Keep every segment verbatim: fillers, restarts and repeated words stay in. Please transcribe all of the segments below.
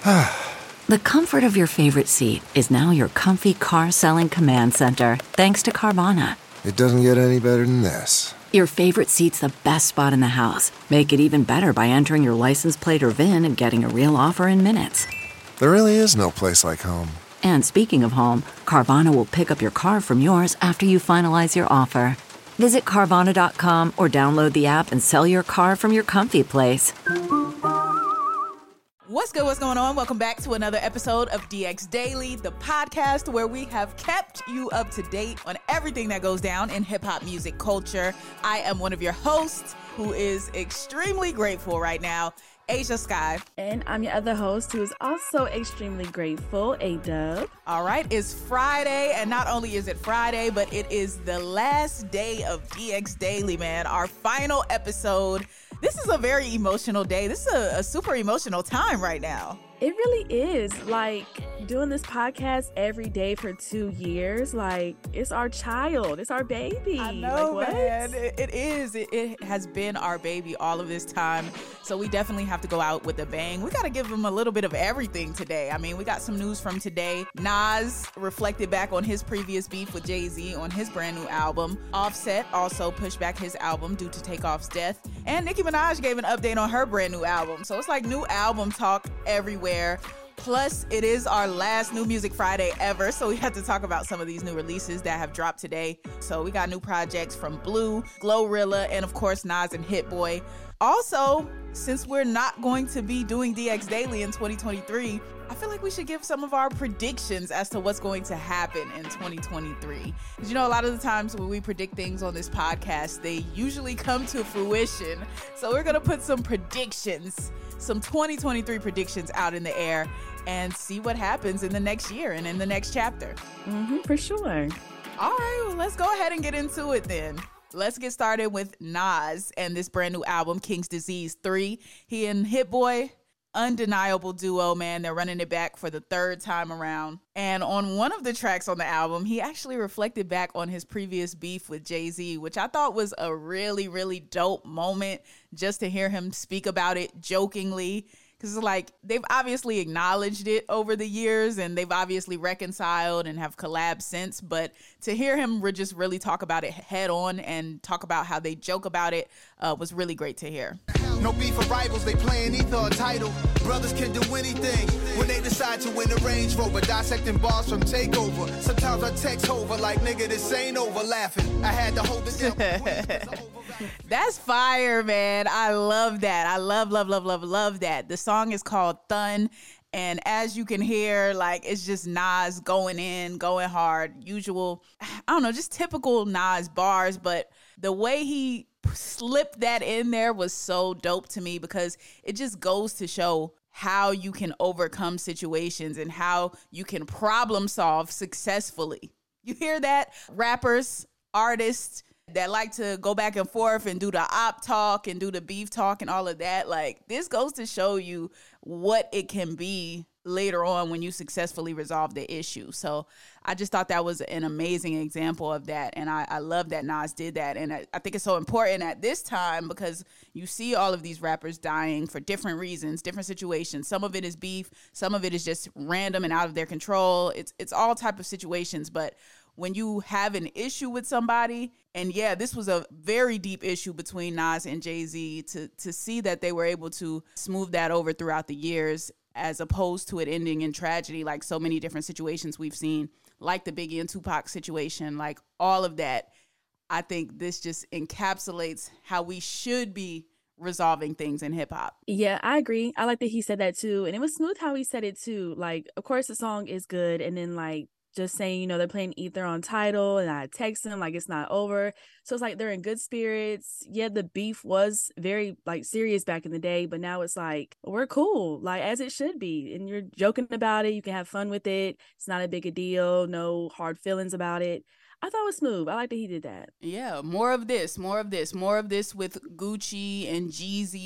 The comfort of your favorite seat is now your comfy car selling command center, thanks to Carvana. It doesn't get any better than this. Your favorite seat's the best spot in the house. Make it even better by entering your license plate or V I N and getting a real offer in minutes. There really is no place like home. And speaking of home, Carvana will pick up your car from yours after you finalize your offer. Visit Carvana dot com or download the app and sell your car from your comfy place. What's good? What's going on? Welcome back to another episode of D X Daily, the podcast where we have kept you up to date on everything that goes down in hip-hop music culture. I am one of your hosts who is extremely grateful right now, Asia Sky. And I'm your other host who is also extremely grateful, A-Dub. All right, it's Friday, and not only is it Friday, but it is the last day of D X Daily, man. Our final episode. This is a very emotional day. This is a, a super emotional time right now. It really is. Like, doing this podcast every day for two years, like, it's our child. It's our baby. I know, like, man. It, it is. It, it has been our baby all of this time. So we definitely have to go out with a bang. We got to give them a little bit of everything today. I mean, we got some news from today. Nas reflected back on his previous beef with Jay-Z on his brand new album. Offset also pushed back his album due to Takeoff's death. And Nicki Minaj gave an update on her brand new album. So it's like new album talk everywhere. Plus, it is our last New Music Friday ever, so we have to talk about some of these new releases that have dropped today. So we got new projects from Blue, Glorilla, and of course Nas and Hit Boy. Also, since we're not going to be doing D X Daily in twenty twenty-three, I feel like we should give some of our predictions as to what's going to happen in twenty twenty-three. Because, you know, a lot of the times when we predict things on this podcast, they usually come to fruition. So we're going to put some predictions, some twenty twenty-three predictions out in the air and see what happens in the next year and in the next chapter. Mm-hmm, for sure. All right, well, let's go ahead and get into it then. Let's get started with Nas and this brand new album, King's Disease three. He and Hit Boy, undeniable duo, man. They're running it back for the third time around. And on one of the tracks on the album, he actually reflected back on his previous beef with Jay-Z, which I thought was a really, really dope moment just to hear him speak about it jokingly. Because it's like they've obviously acknowledged it over the years and they've obviously reconciled and have collabed since. But to hear him re- just really talk about it head on and talk about how they joke about it uh, was really great to hear. No beef for rivals, they playing either a title. Brothers can do anything when they decide to win a Range Rover. Dissecting bars from Takeover. Sometimes I text over like, nigga, this ain't over, laughing. I had to hold it down. That's fire, man. I love that. I love, love, love, love, love that. The song is called Thun. And as you can hear, like, it's just Nas going in, going hard. Usual, I don't know, just typical Nas bars. But the way he slipped that in there was so dope to me because it just goes to show how you can overcome situations and how you can problem solve successfully. You hear that? Rappers, artists that like to go back and forth and do the op talk and do the beef talk and all of that. Like, this goes to show you what it can be later on when you successfully resolve the issue. So I just thought that was an amazing example of that. And I, I love that Nas did that. And I, I think it's so important at this time because you see all of these rappers dying for different reasons, different situations. Some of it is beef. Some of it is just random and out of their control. It's, it's all type of situations. But when you have an issue with somebody, and yeah, this was a very deep issue between Nas and Jay-Z, to to see that they were able to smooth that over throughout the years as opposed to it ending in tragedy like so many different situations we've seen, like the Biggie and Tupac situation, like all of that. I think this just encapsulates how we should be resolving things in hip hop. Yeah, I agree. I like that he said that too. And it was smooth how he said it too. Like, of course, the song is good. And then, like, just saying, you know, they're playing Ether on Tidal, and I text them like it's not over. So it's like they're in good spirits. Yeah, the beef was very like serious back in the day, but now it's like we're cool, like as it should be. And you're joking about it. You can have fun with it. It's not a big a deal. No hard feelings about it. I thought it was smooth. I like that he did that. Yeah, more of this, more of this, more of this with Gucci and Jeezy.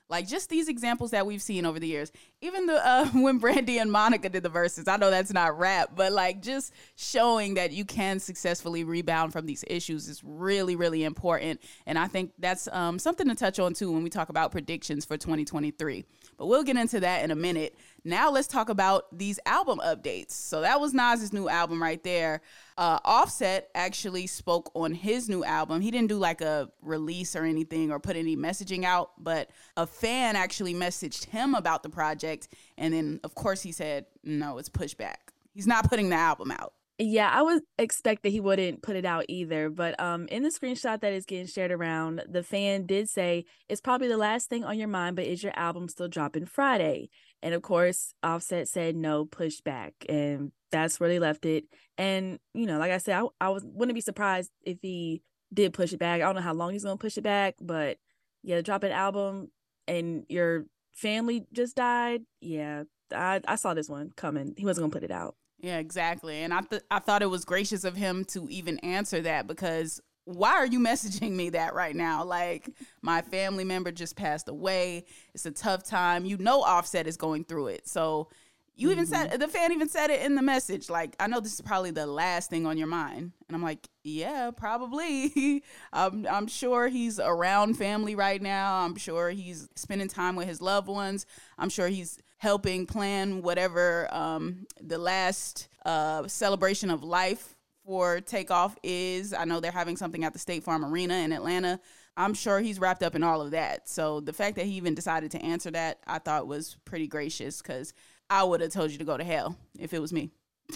Like just these examples that we've seen over the years. Even the uh, when Brandy and Monica did the verses, I know that's not rap, but like just showing that you can successfully rebound from these issues is really, really important. And I think that's um, something to touch on too when we talk about predictions for twenty twenty-three. But we'll get into that in a minute. Now let's talk about these album updates. So that was Nas's new album right there. Uh, Offset actually spoke on his new album. He didn't do like a release or anything or put any messaging out, but a fan actually messaged him about the project. And then, of course, he said, no, it's pushed back. He's not putting the album out. Yeah, I would expect that he wouldn't put it out either. But um, in the screenshot that is getting shared around, the fan did say, it's probably the last thing on your mind, but is your album still dropping Friday? And of course, Offset said no, push back. And that's where they left it. And, you know, like I said, I, I was, wouldn't be surprised if he did push it back. I don't know how long he's going to push it back, but yeah, drop an album and your family just died. Yeah, I, I saw this one coming. He wasn't going to put it out. Yeah, exactly. And I th- I thought it was gracious of him to even answer that, because why are you messaging me that right now? Like, my family member just passed away. It's a tough time. You know Offset is going through it. So you mm-hmm. even said, the fan even said it in the message. Like, I know this is probably the last thing on your mind. And I'm like, yeah, probably. I'm, I'm sure he's around family right now. I'm sure he's spending time with his loved ones. I'm sure he's helping plan whatever um, the last uh, celebration of life for Takeoff is. I know they're having something at the State Farm Arena in Atlanta. I'm sure he's wrapped up in all of that. So the fact that he even decided to answer that, I thought was pretty gracious, because I would have told you to go to hell if it was me.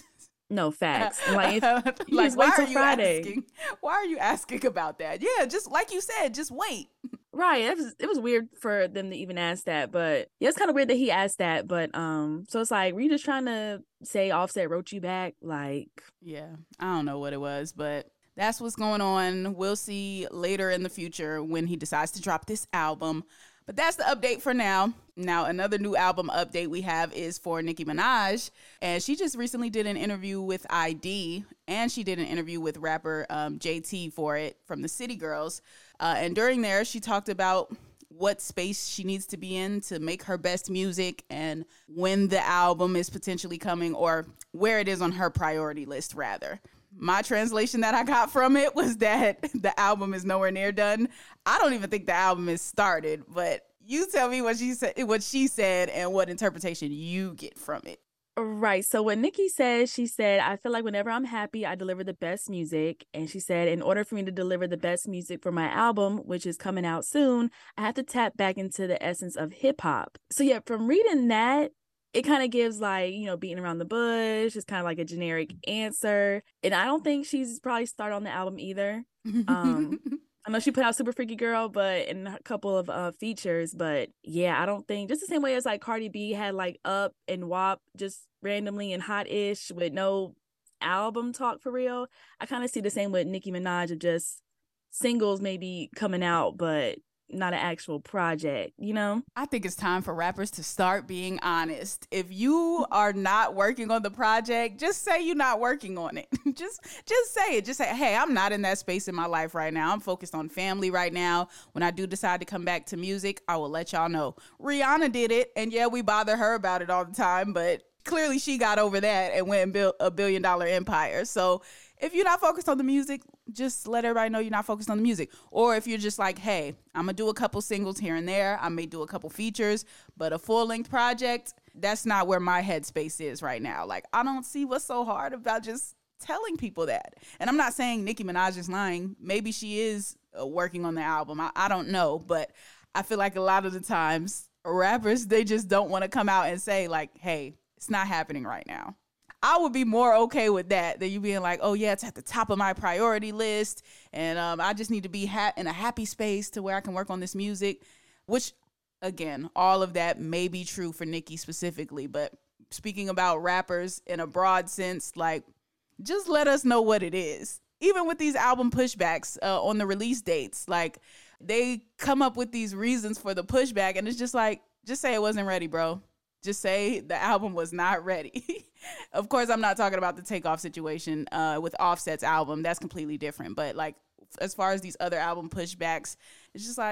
No, facts. Like, if, like why are you Friday. asking? Why are you asking about that? Yeah, just like you said, just wait. Right. It was it was weird for them to even ask that, but yeah, it's kind of weird that he asked that. But um, so it's like, were you just trying to say Offset wrote you back? Like, yeah, I don't know what it was, but that's what's going on. We'll see later in the future when he decides to drop this album. But that's the update for now. Now, another new album update we have is for Nicki Minaj. And she just recently did an interview with I D, and she did an interview with rapper um, J T for it from the City Girls. Uh, and during there, she talked about what space she needs to be in to make her best music and when the album is potentially coming, or where it is on her priority list, rather. My translation that I got from it was that the album is nowhere near done. I don't even think the album is started, but you tell me what she said, what she said, and what interpretation you get from it. Right. So what Nicki said, she said, I feel like whenever I'm happy, I deliver the best music. And she said, in order for me to deliver the best music for my album, which is coming out soon, I have to tap back into the essence of hip hop. So yeah, from reading that, it kind of gives like, you know, beating around the bush. It's kind of like a generic answer. And I don't think she's probably started on the album either. Um, I know she put out Super Freaky Girl, but in a couple of uh, features. But yeah, I don't think, just the same way as like Cardi B had like Up and W A P just randomly and hot-ish with no album talk for real. I kind of see the same with Nicki Minaj of just singles maybe coming out, but not an actual project, you know? I think it's time for rappers to start being honest. If you are not working on the project, just say you're not working on it. just just say it. Just say, hey, I'm not in that space in my life right now. I'm focused on family right now. When I do decide to come back to music, I will let y'all know. Rihanna did it, and yeah, we bother her about it all the time, but clearly she got over that and went and built a billion dollar empire. So if you're not focused on the music, just let everybody know you're not focused on the music. Or if you're just like, hey, I'm going to do a couple singles here and there. I may do a couple features, but a full-length project, that's not where my headspace is right now. Like, I don't see what's so hard about just telling people that. And I'm not saying Nicki Minaj is lying. Maybe she is uh, working on the album. I, I don't know. But I feel like a lot of the times, rappers, they just don't want to come out and say, like, hey, it's not happening right now. I would be more okay with that than you being like, oh, yeah, it's at the top of my priority list. And um, I just need to be ha- in a happy space to where I can work on this music, which, again, all of that may be true for Nicki specifically. But speaking about rappers in a broad sense, like, just let us know what it is. Even with these album pushbacks uh, on the release dates, like, they come up with these reasons for the pushback. And it's just like, just say it wasn't ready, bro. Just say the album was not ready. Of course, I'm not talking about the Takeoff situation uh, with Offset's album. That's completely different. But like, as far as these other album pushbacks, it's just like,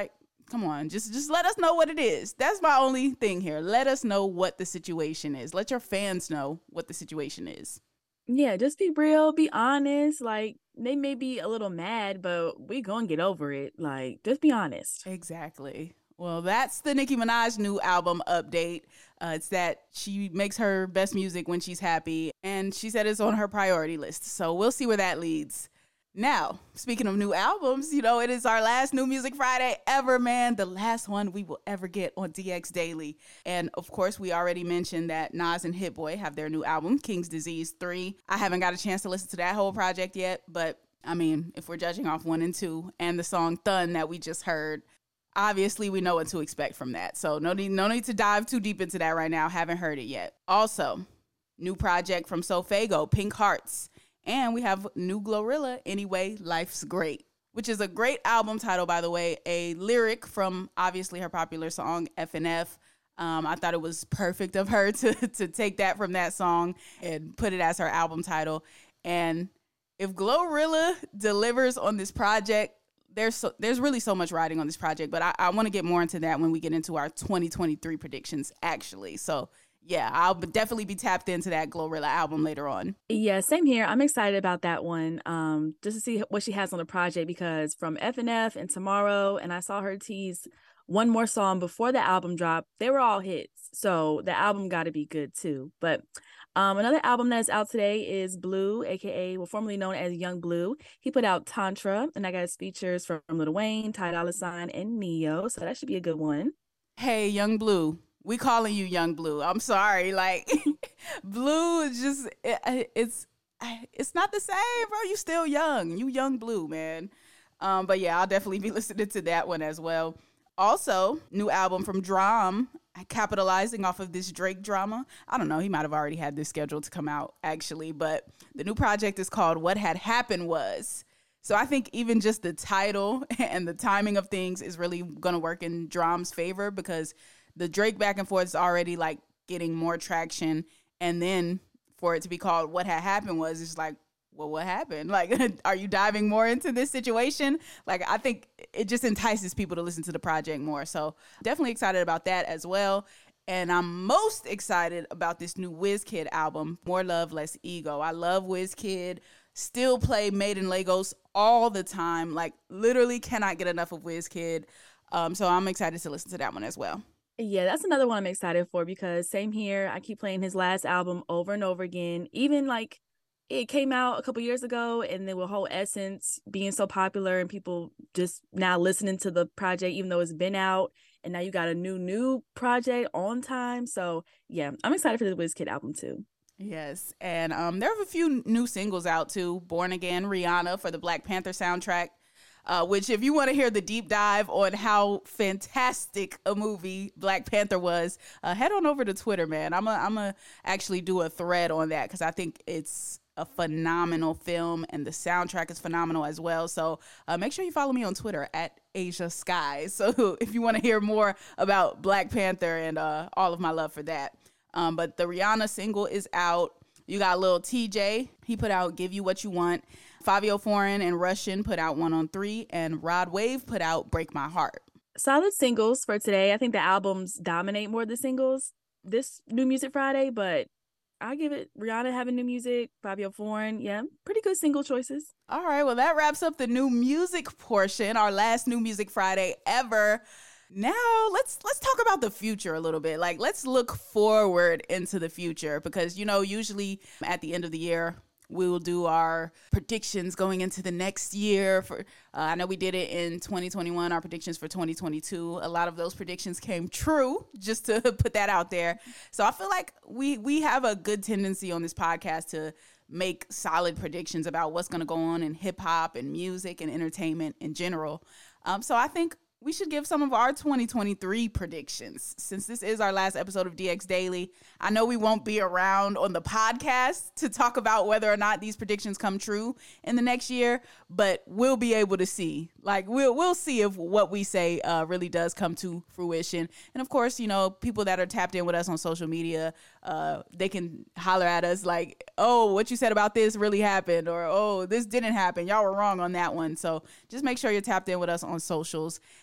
Come on, just just let us know what it is. That's my only thing here. Let us know what the situation is. Let your fans know what the situation is. Yeah, just be real, be honest. Like, they may be a little mad, but we gonna get over it. Like, just be honest. Exactly. Well, that's the Nicki Minaj new album update. Uh, it's that she makes her best music when she's happy, and she said it's on her priority list. So we'll see where that leads. Now, speaking of new albums, you know, it is our last New Music Friday ever, man. The last one we will ever get on D X Daily. And of course, we already mentioned that Nas and Hit Boy have their new album, King's Disease three. I haven't got a chance to listen to that whole project yet, but I mean, if we're judging off one and two and the song Thun that we just heard, obviously we know what to expect from that. So no need, no need to dive too deep into that right now. Haven't heard it yet. Also, new project from Sofago, Pink Hearts. And we have new Glorilla, Anyway, Life's Great, which is a great album title, by the way, a lyric from obviously her popular song, F N F. Um, I thought it was perfect of her to, to take that from that song and put it as her album title. And if Glorilla delivers on this project, there's so, there's really so much riding on this project, but I, I want to get more into that when we get into our twenty twenty-three predictions, actually. So yeah, I'll definitely be tapped into that Glorilla album later on. Yeah, same here. I'm excited about that one, um, just to see what she has on the project, because from F N F and Tomorrow, and I saw her tease one more song before the album dropped, they were all hits. So the album got to be good too. But um, another album that's out today is Blue, aka, well, formerly known as Young Blue. He put out Tantra, and I got his features from Lil Wayne, Ty Dolla $ign, and Neo. So that should be a good one. Hey, Young Blue. We calling you Young Blue. I'm sorry. Like, Blue is just, it, it's it's not the same, bro. You still young. You Young Blue, man. Um, but yeah, I'll definitely be listening to that one as well. Also, new album from Drum, capitalizing off of this Drake drama. I don't know. He might have already had this scheduled to come out, actually. But the new project is called What Had Happened Was. So I think even just the title and the timing of things is really going to work in Drum's favor, because the Drake back and forth is already like getting more traction. And then for it to be called What Had Happened Was, it's like, well, what happened? Like, are you diving more into this situation? Like, I think it just entices people to listen to the project more. So definitely excited about that as well. And I'm most excited about this new WizKid album, More Love, Less Ego. I love WizKid. Still play Made in Lagos all the time. Like, literally cannot get enough of WizKid. Um, so I'm excited to listen to that one as well. Yeah, that's another one I'm excited for, because same here. I keep playing his last album over and over again. Even like it came out a couple years ago, and the whole Essence being so popular and people just now listening to the project, even though it's been out, and now you got a new, new project on time. So yeah, I'm excited for the WizKid album too. Yes, and um, there are a few new singles out too. Born Again, Rihanna for the Black Panther soundtrack. Uh, which, if you want to hear the deep dive on how fantastic a movie Black Panther was, uh, head on over to Twitter, man. I'm going to actually do a thread on that, because I think it's a phenomenal film, and the soundtrack is phenomenal as well. So uh, make sure you follow me on Twitter at Asia Sky. So if you want to hear more about Black Panther and uh, all of my love for that. Um, but the Rihanna single is out. You got Lil T J. He put out Give You What You Want. Fabio Foreign and Russian put out One on Three, and Rod Wave put out Break My Heart. Solid singles for today. I think the albums dominate more of the singles this New Music Friday, but I'll give it Rihanna having new music, Fabio Foreign. Yeah, pretty good single choices. All right, well, that wraps up the new music portion, our last New Music Friday ever. Now, let's let's talk about the future a little bit. Like, let's look forward into the future, because, you know, usually at the end of the year, we will do our predictions going into the next year. For uh, I know we did it in twenty twenty-one, our predictions for twenty twenty-two. A lot of those predictions came true, just to put that out there. So I feel like we we have a good tendency on this podcast to make solid predictions about what's going to go on in hip hop and music and entertainment in general. Um, so I think we should give some of our twenty twenty-three predictions, since this is our last episode of D X Daily. I know we won't be around on the podcast to talk about whether or not these predictions come true in the next year, but we'll be able to see. Like, we'll we'll see if what we say uh, really does come to fruition. And of course, you know, people that are tapped in with us on social media, uh, they can holler at us like, oh, what you said about this really happened, or oh, this didn't happen. Y'all were wrong on that one. So just make sure you're tapped in with us on socials.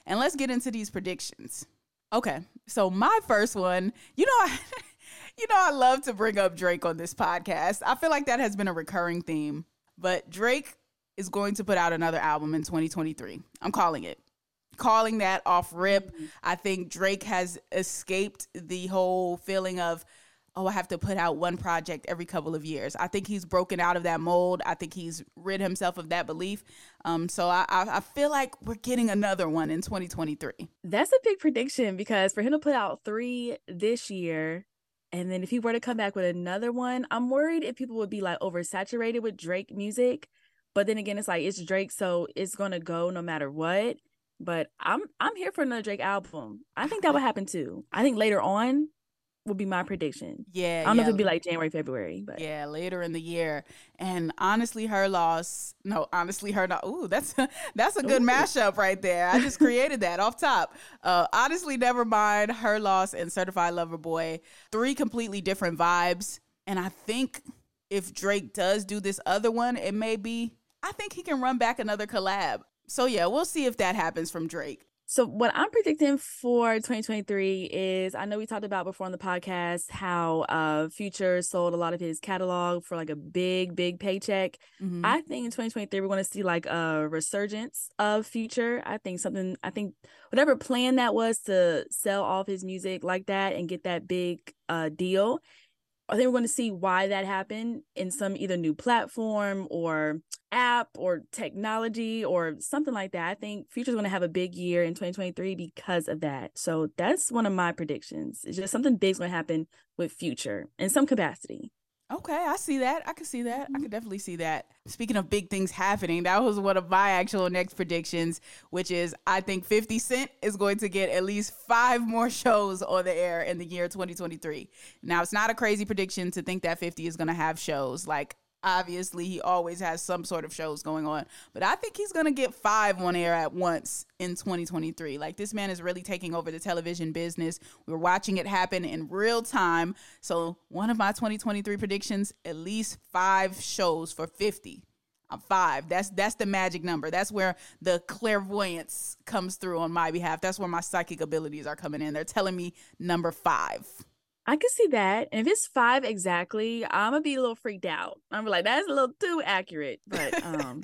And let's get into these predictions. Okay, so my first one, you know, I, you know, I love to bring up Drake on this podcast. I feel like that has been a recurring theme. But Drake is going to put out another album in twenty twenty-three. I'm calling it. Calling that off rip. Mm-hmm. I think Drake has escaped the whole feeling of, oh, I have to put out one project every couple of years. I think he's broken out of that mold. I think he's rid himself of that belief. Um, so I, I, I feel like we're getting another one in twenty twenty-three. That's a big prediction because for him to put out three this year, and then if he were to come back with another one, I'm worried if people would be like oversaturated with Drake music. But then again, it's like, it's Drake, so it's going to go no matter what. But I'm I'm here for another Drake album. I think that would happen too. I think later on would be my prediction. Yeah. I don't yeah. know if it'd be like January, February. But yeah, later in the year. And honestly, Her Loss. No, honestly, Her Not. Ooh, that's that's a good Ooh. mashup right there. I just created that off top. Uh, honestly, Nevermind, Her Loss, and Certified Lover Boy. Three completely different vibes. And I think if Drake does do this other one, it may be, I think he can run back another collab. So, yeah, we'll see if that happens from Drake. So what I'm predicting for twenty twenty-three is, I know we talked about before on the podcast how uh, Future sold a lot of his catalog for like a big, big paycheck. Mm-hmm. I think in twenty twenty-three, we're going to see like a resurgence of Future. I think something, I think whatever plan that was to sell off his music like that and get that big uh, deal, I think we're going to see why that happened in some either new platform or app or technology or something like that. I think Future's going to have a big year in twenty twenty-three because of that. So that's one of my predictions. It's just something big's going to happen with Future in some capacity. Okay, I see that. I can see that. Mm-hmm. I can definitely see that. Speaking of big things happening, that was one of my actual next predictions, which is I think fifty Cent is going to get at least five more shows on the air in the year twenty twenty-three. Now, it's not a crazy prediction to think that fifty is going to have shows. Like, obviously, he always has some sort of shows going on. But I think he's going to get five on air at once in twenty twenty-three. Like, this man is really taking over the television business. We're watching it happen in real time. So one of my twenty twenty-three predictions, at least five shows for fifty. Uh, five. That's that's the magic number. That's where the clairvoyance comes through on my behalf. That's where my psychic abilities are coming in. They're telling me number five. I can see that. And if it's five exactly, I'm going to be a little freaked out. I'm like, that's a little too accurate. But um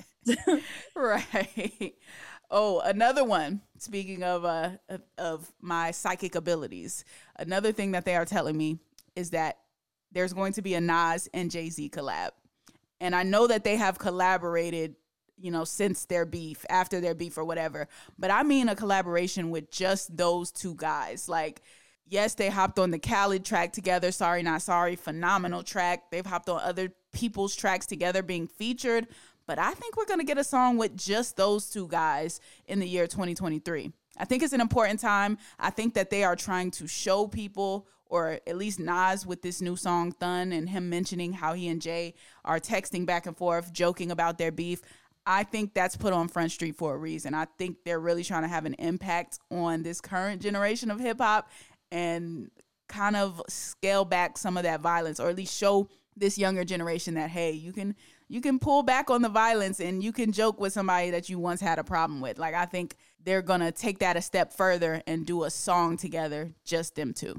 right. Oh, another one. Speaking of uh of my psychic abilities, another thing that they are telling me is that there's going to be a Nas and Jay-Z collab. And I know that they have collaborated, you know, since their beef, after their beef or whatever. But I mean a collaboration with just those two guys. Like, yes, they hopped on the Khaled track together. Sorry Not Sorry. Phenomenal track. They've hopped on other people's tracks together being featured. But I think we're going to get a song with just those two guys in the year twenty twenty-three. I think it's an important time. I think that they are trying to show people, or at least Nas with this new song, Thun, and him mentioning how he and Jay are texting back and forth, joking about their beef. I think that's put on Front Street for a reason. I think they're really trying to have an impact on this current generation of hip hop and kind of scale back some of that violence, or at least show this younger generation that, hey, you can you can pull back on the violence and you can joke with somebody that you once had a problem with. Like, I think they're going to take that a step further and do a song together, just them two.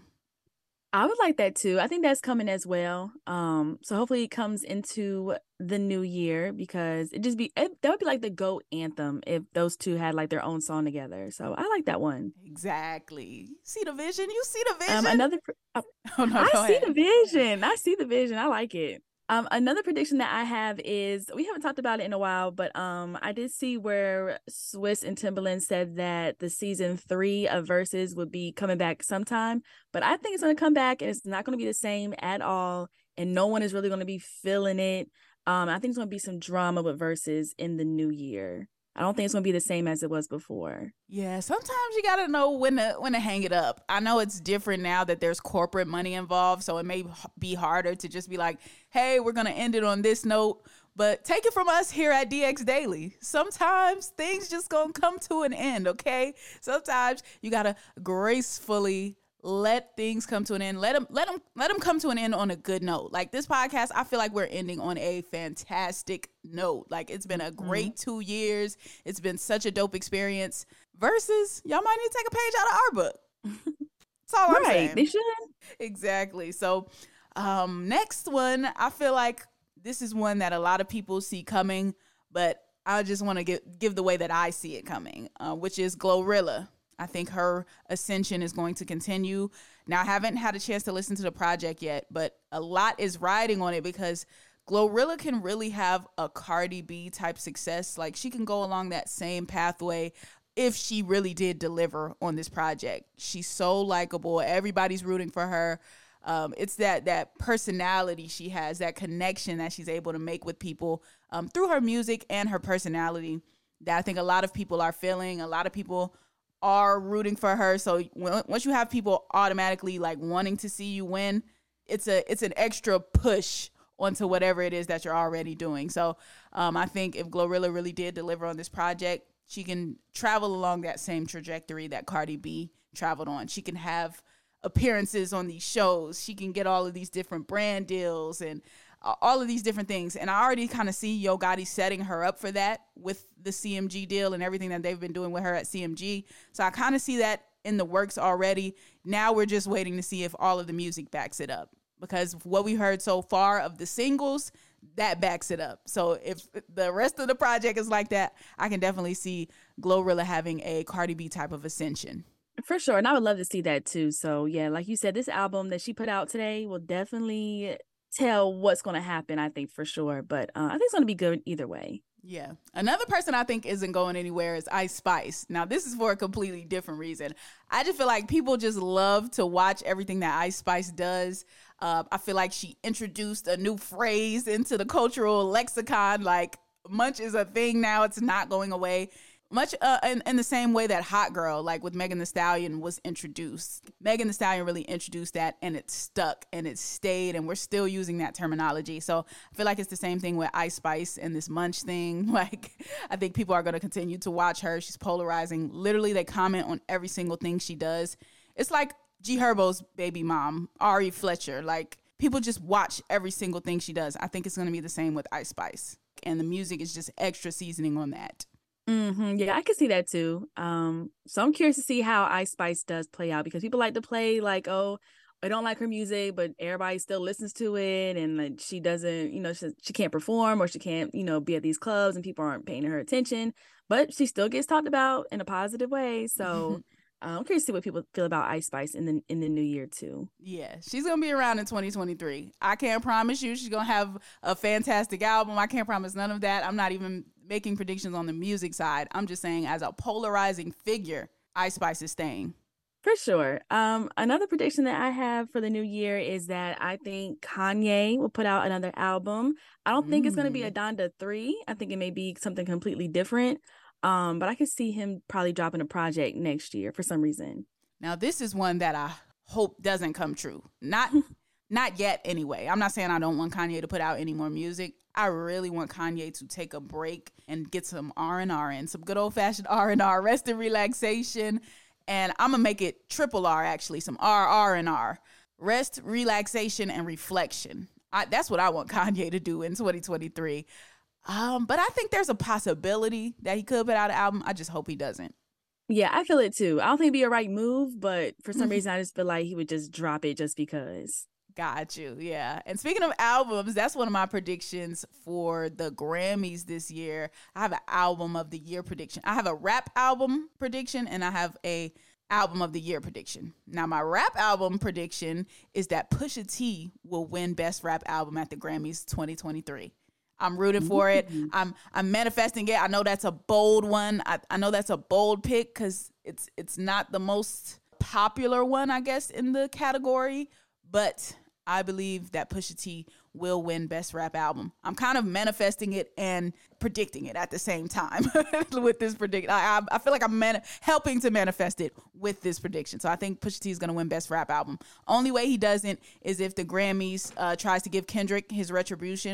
I would like that too. I think that's coming as well. Um, so hopefully it comes into the new year, because it just be it, that would be like the GOAT anthem if those two had like their own song together. So I like that one. Exactly. See the vision? You see the vision? Um, another. Uh, oh, no, I see ahead. the vision. I see the vision. I like it. Um, another prediction that I have is, we haven't talked about it in a while, but um, I did see where Swizz and Timbaland said that the season three of Verzuz would be coming back sometime, but I think it's going to come back and it's not going to be the same at all, and no one is really going to be feeling it. Um, I think it's going to be some drama with Verzuz in the new year. I don't think it's going to be the same as it was before. Yeah, sometimes you got to know when to when to hang it up. I know it's different now that there's corporate money involved, so it may be harder to just be like, hey, we're going to end it on this note. But take it from us here at D X Daily. Sometimes things just going to come to an end, okay? Sometimes you got to gracefully let things come to an end. Let them, let them, let them come to an end on a good note. Like this podcast, I feel like we're ending on a fantastic note. Like it's been a great mm-hmm. two years. It's been such a dope experience. Versus, y'all might need to take a page out of our book. That's all I'm right, saying. They should. Exactly. So, um, next one, I feel like this is one that a lot of people see coming, but I just want to give give the way that I see it coming, uh, which is Glorilla. I think her ascension is going to continue. Now, I haven't had a chance to listen to the project yet, but a lot is riding on it because Glorilla can really have a Cardi B type success. Like she can go along that same pathway if she really did deliver on this project. She's so likable. Everybody's rooting for her. Um, it's that that personality she has, that connection that she's able to make with people um, through her music and her personality that I think a lot of people are feeling. A lot of people are rooting for her. So when, once you have people automatically like wanting to see you win, it's a it's an extra push onto whatever it is that you're already doing. So um, I think if Glorilla really did deliver on this project, she can travel along that same trajectory that Cardi B traveled on. She can have appearances on these shows. She can get all of these different brand deals and uh, all of these different things. And I already kind of see Yo Gotti setting her up for that with the C M G deal and everything that they've been doing with her at C M G. So I kind of see that in the works already. Now we're just waiting to see if all of the music backs it up. Because what we heard so far of the singles, that backs it up. So if the rest of the project is like that, I can definitely see Glorilla having a Cardi B type of ascension. For sure. And I would love to see that too. So yeah, like you said, this album that she put out today will definitely tell what's going to happen, I think, for sure. But uh, I think it's going to be good either way. Yeah. Another person I think isn't going anywhere is Ice Spice. Now, this is for a completely different reason. I just feel like people just love to watch everything that Ice Spice does. Uh, I feel like she introduced a new phrase into the cultural lexicon. Like, munch is a thing now. It's not going away. Much uh, in, in the same way that Hot Girl, like with Megan Thee Stallion, was introduced. Megan Thee Stallion really introduced that, and it stuck, and it stayed, and we're still using that terminology. So I feel like it's the same thing with Ice Spice and this munch thing. Like, I think people are going to continue to watch her. She's polarizing. Literally, they comment on every single thing she does. It's like G Herbo's baby mom, Ari Fletcher. Like, people just watch every single thing she does. I think it's going to be the same with Ice Spice, and the music is just extra seasoning on that. Mm-hmm. Yeah, I can see that too. Um, so I'm curious to see how Ice Spice does play out, because people like to play like, oh, I don't like her music, but everybody still listens to it, and like she doesn't, you know, she, she can't perform, or she can't, you know, be at these clubs, and people aren't paying her attention, but she still gets talked about in a positive way. So I'm curious to see what people feel about Ice Spice in the in the new year too. Yeah, she's gonna be around in twenty twenty-three. I can't promise you she's gonna have a fantastic album. I can't promise none of that. I'm not even making predictions on the music side. I'm just saying, as a polarizing figure, Ice Spice is staying. For sure. Um, another prediction that I have for the new year is that I think Kanye will put out another album. I don't mm. think it's going to be a Donda three. I think it may be something completely different. Um, but I could see him probably dropping a project next year for some reason. Now, this is one that I hope doesn't come true. Not not yet anyway. I'm not saying I don't want Kanye to put out any more music. I really want Kanye to take a break and get some R and R in, some good old-fashioned R and R, rest and relaxation. And I'm going to make it triple R, actually, some R, R, and R. Rest, relaxation, and reflection. I, that's what I want Kanye to do in twenty twenty-three. Um, but I think there's a possibility that he could put out an album. I just hope he doesn't. Yeah, I feel it too. I don't think it'd be a right move, but for some reason, I just feel like he would just drop it just because. Got you. Yeah. And speaking of albums, that's one of my predictions for the Grammys this year. I have an album of the year prediction. I have a rap album prediction, and I have a album of the year prediction. Now, my rap album prediction is that Pusha T will win Best Rap Album at the Grammys twenty twenty-three. I'm rooting for it. I'm I'm manifesting it. I know that's a bold one. I, I know that's a bold pick because it's it's not the most popular one, I guess, in the category, but I believe that Pusha T will win Best Rap Album. I'm kind of manifesting it and predicting it at the same time with this prediction. I, I feel like I'm mani- helping to manifest it with this prediction. So I think Pusha T is going to win Best Rap Album. Only way he doesn't is if the Grammys uh, tries to give Kendrick his retribution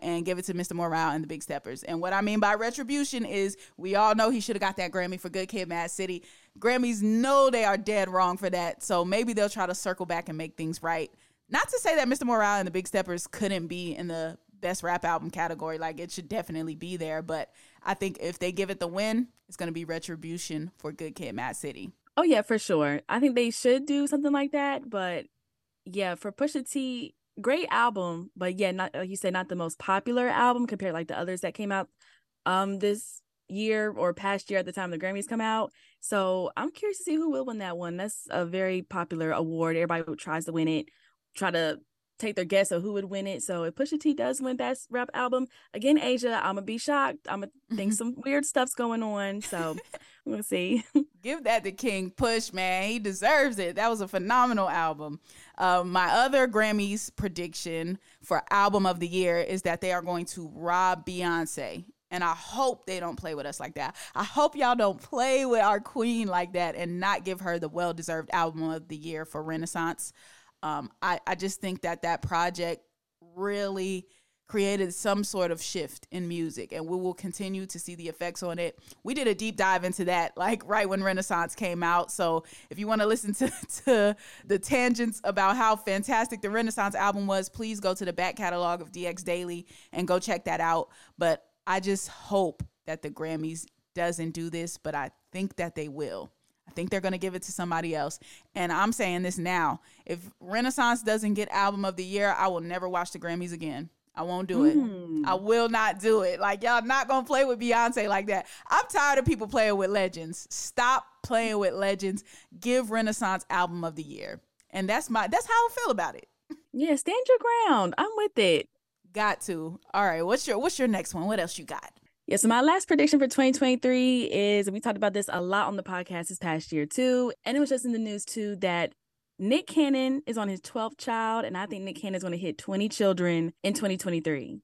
and give it to Mister Morale and the Big Steppers. And what I mean by retribution is we all know he should have got that Grammy for Good Kid, Mad City. Grammys know they are dead wrong for that. So maybe they'll try to circle back and make things right. Not to say that Mister Morale and the Big Steppers couldn't be in the best rap album category. Like, it should definitely be there. But I think if they give it the win, it's going to be retribution for Good Kid, Mad City. Oh, yeah, for sure. I think they should do something like that. But yeah, for Pusha T, great album. But yeah, not like you said, not the most popular album compared like the others that came out um this year or past year at the time the Grammys come out. So I'm curious to see who will win that one. That's a very popular award. Everybody who tries to win it, try to take their guess of who would win it. So if Pusha T does win Best Rap Album, again, Asia, I'm gonna be shocked. I'm gonna think some weird stuff's going on. So we'll see. Give that to King Push, man. He deserves it. That was a phenomenal album. Um, my other Grammys prediction for Album of the Year is that they are going to rob Beyonce. And I hope they don't play with us like that. I hope y'all don't play with our queen like that and not give her the well-deserved Album of the Year for Renaissance. Um, I, I just think that that project really created some sort of shift in music, and we will continue to see the effects on it. We did a deep dive into that, like right when Renaissance came out. So if you want to listen to, to the tangents about how fantastic the Renaissance album was, please go to the back catalog of D X Daily and go check that out. But I just hope that the Grammys doesn't do this, but I think that they will. I think they're going to give it to somebody else. And I'm saying this now. If Renaissance doesn't get Album of the Year, I will never watch the Grammys again. I won't do it. Mm. I will not do it. Like, y'all not going to play with Beyonce like that. I'm tired of people playing with legends. Stop playing with legends. Give Renaissance Album of the Year. And that's my that's how I feel about it. Yeah, stand your ground. I'm with it. Got to. All right, what's your what's your next one? What else you got? Yeah, so my last prediction for twenty twenty-three is, and we talked about this a lot on the podcast this past year too, and it was just in the news too, that Nick Cannon is on his twelfth child, and I think Nick Cannon is going to hit twenty children in twenty twenty-three.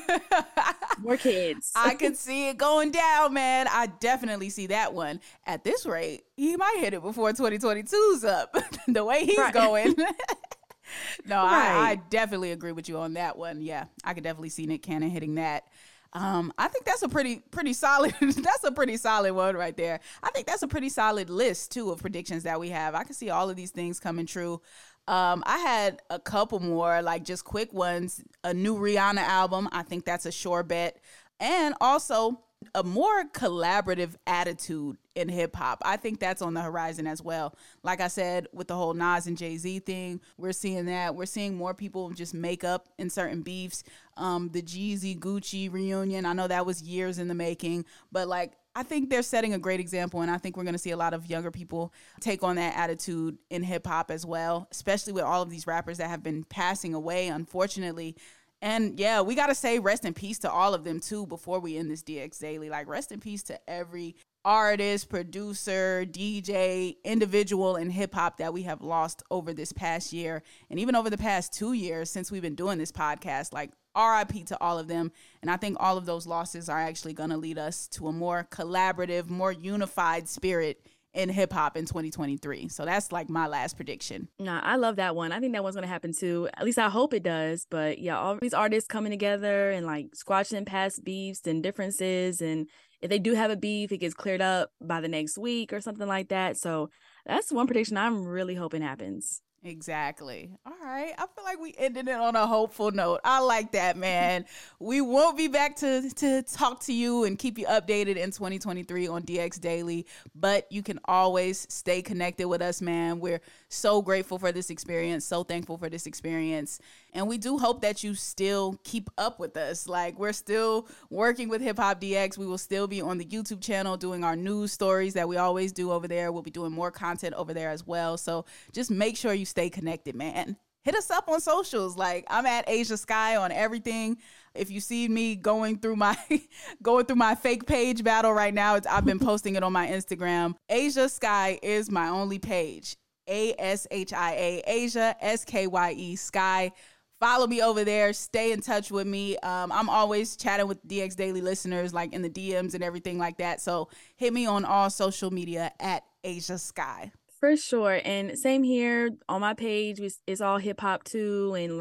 More kids. I could see it going down, man. I definitely see that one. At this rate, he might hit it before twenty twenty-two's up. The way he's right. going. No, right. I, I definitely agree with you on that one. Yeah, I could definitely see Nick Cannon hitting that. Um, I think that's a pretty, pretty solid, that's a pretty solid one right there. I think that's a pretty solid list too of predictions that we have. I can see all of these things coming true. Um, I had a couple more, like just quick ones, a new Rihanna album. I think that's a sure bet. And also a more collaborative attitude in hip hop. I think that's on the horizon as well. Like I said, with the whole Nas and Jay-Z thing, we're seeing that. We're seeing more people just make up in certain beefs. Um, the Jeezy Gucci reunion, I know that was years in the making, but like, I think they're setting a great example, and I think we're going to see a lot of younger people take on that attitude in hip hop as well, especially with all of these rappers that have been passing away, unfortunately. And yeah, we got to say rest in peace to all of them too before we end this D X Daily. Like, rest in peace to every artist, producer, D J, individual in hip hop that we have lost over this past year and even over the past two years since we've been doing this podcast. Like, R I P to all of them. And I think all of those losses are actually going to lead us to a more collaborative, more unified spirit in hip hop in twenty twenty-three. So that's like my last prediction. Nah, I love that one. I think that one's going to happen too. At least I hope it does. But yeah, all these artists coming together and like squashing past beefs and differences. And if they do have a beef, it gets cleared up by the next week or something like that. So that's one prediction I'm really hoping happens. Exactly. All right. I feel like we ended it on a hopeful note. I like that, man. We won't be back to, to talk to you and keep you updated in twenty twenty-three on D X Daily, but you can always stay connected with us, man. We're so grateful for this experience, so thankful for this experience. And we do hope that you still keep up with us. Like, we're still working with Hip Hop D X. We will still be on the YouTube channel doing our news stories that we always do over there. We'll be doing more content over there as well. So just make sure you stay connected, man. Hit us up on socials. Like, I'm at Asia Sky on everything. If you see me going through my going through my fake page battle right now, it's, I've been posting it on my Instagram. Asia Sky is my only page. A S H I A, Asia, S K Y E, Sky. Follow me over there. Stay in touch with me. Um, I'm always chatting with D X Daily listeners, like in the D Ms and everything like that. So hit me on all social media at Asia Sky. For sure. And same here on my page. It's all hip hop too. And like,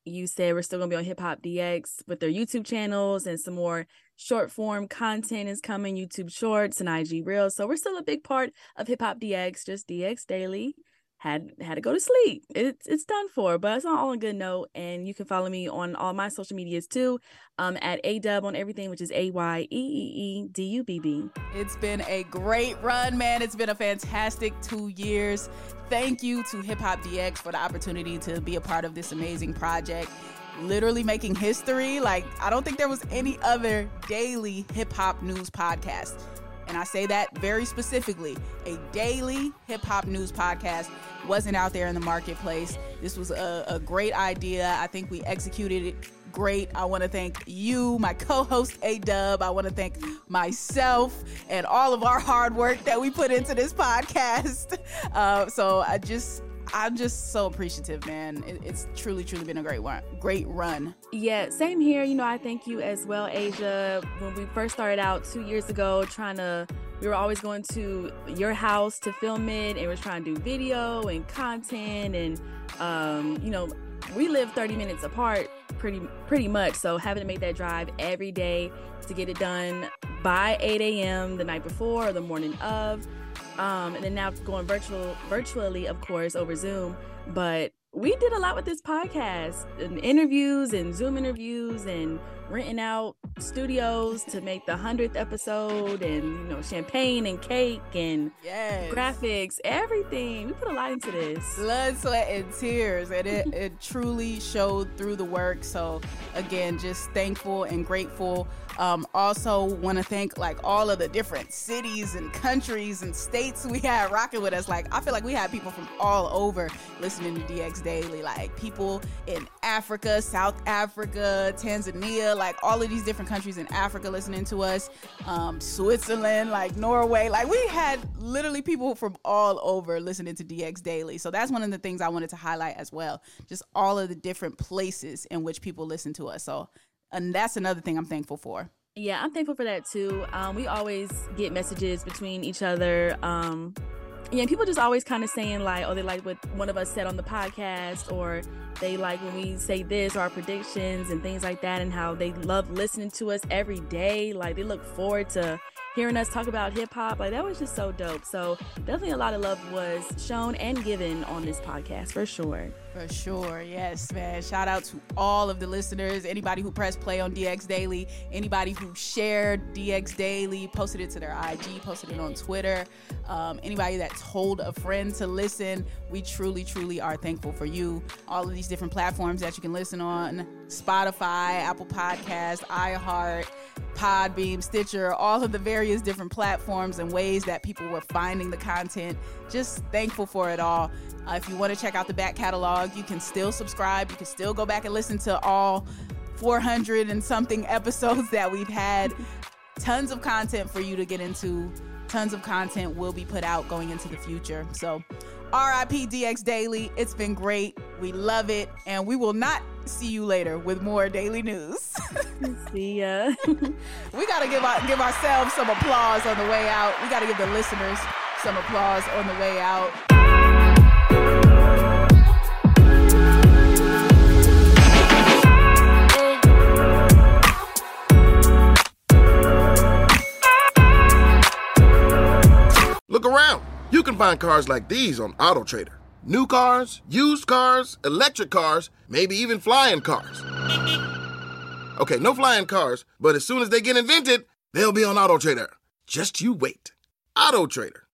you said we're still going to be on Hip Hop D X with their YouTube channels, and some more short form content is coming, YouTube Shorts and I G Reels. So we're still a big part of Hip Hop D X, just D X Daily. Had had to go to sleep. It's it's done for, but it's on all a good note. And you can follow me on all my social medias too, um, at A-Dub on everything, which is A Y E E E D U B B. It's been a great run, man. It's been a fantastic two years. Thank you to Hip Hop D X for the opportunity to be a part of this amazing project. Literally making history. Like, I don't think there was any other daily hip hop news podcast. And I say that very specifically. A daily hip-hop news podcast wasn't out there in the marketplace. This was a, a great idea. I think we executed it great. I want to thank you, my co-host A-Dub. I want to thank myself and all of our hard work that we put into this podcast. Uh, so I just... I'm just so appreciative, man. It, it's truly, truly been a great one, great run. Yeah, same here. You know, I thank you as well, Asia. When we first started out two years ago, trying to, we were always going to your house to film it, and we're trying to do video and content, and um, you know, we live thirty minutes apart, pretty, pretty much. So having to make that drive every day to get it done by eight a.m. the night before or the morning of. Um, and then now going virtual, virtually, of course, over Zoom. But we did a lot with this podcast, and interviews and Zoom interviews, and renting out studios to make the hundredth episode, and, you know, champagne and cake and yes. graphics, everything. We put a lot into this. Blood, sweat, and tears. And it, it truly showed through the work. So again, just thankful and grateful. Um, also want to thank like all of the different cities and countries and states we had rocking with us. Like, I feel like we had people from all over listening to D X Daily, like people in Africa, South Africa, Tanzania, like all of these different countries in Africa listening to us, um, Switzerland, like Norway. Like, we had literally people from all over listening to D X Daily. So that's one of the things I wanted to highlight as well. Just all of the different places in which people listen to us. So, and that's another thing I'm thankful for. Yeah, I'm thankful for that too. Um, we always get messages between each other. Um, yeah, people just always kind of saying like, oh, they like what one of us said on the podcast, or they like when we say this, or our predictions and things like that, and how they love listening to us every day. Like, they look forward to hearing us talk about hip hop. Like, that was just so dope. So definitely a lot of love was shown and given on this podcast, for sure. For sure. Yes, man. Shout out to all of the listeners, anybody who pressed play on D X Daily, anybody who shared D X Daily, posted it to their I G, posted it on Twitter, um, anybody that told a friend to listen. We truly, truly are thankful for you. All of these different platforms that you can listen on: Spotify, Apple Podcasts, iHeart, Podbeam, Stitcher, all of the various different platforms and ways that people were finding the content. Just thankful for it all. Uh, if you want to check out the back catalog, you can still subscribe. You can still go back and listen to all four hundred and something episodes that we've had. Tons of content for you to get into. Tons of content will be put out going into the future. So R I P D X Daily. It's been great. We love it. And we will not see you later with more daily news. See ya. We got to give our, give ourselves some applause on the way out. We got to give the listeners some applause on the way out. Look around. You can find cars like these on AutoTrader. New cars, used cars, electric cars, maybe even flying cars. Okay, no flying cars, but as soon as they get invented, they'll be on AutoTrader. Just you wait. AutoTrader.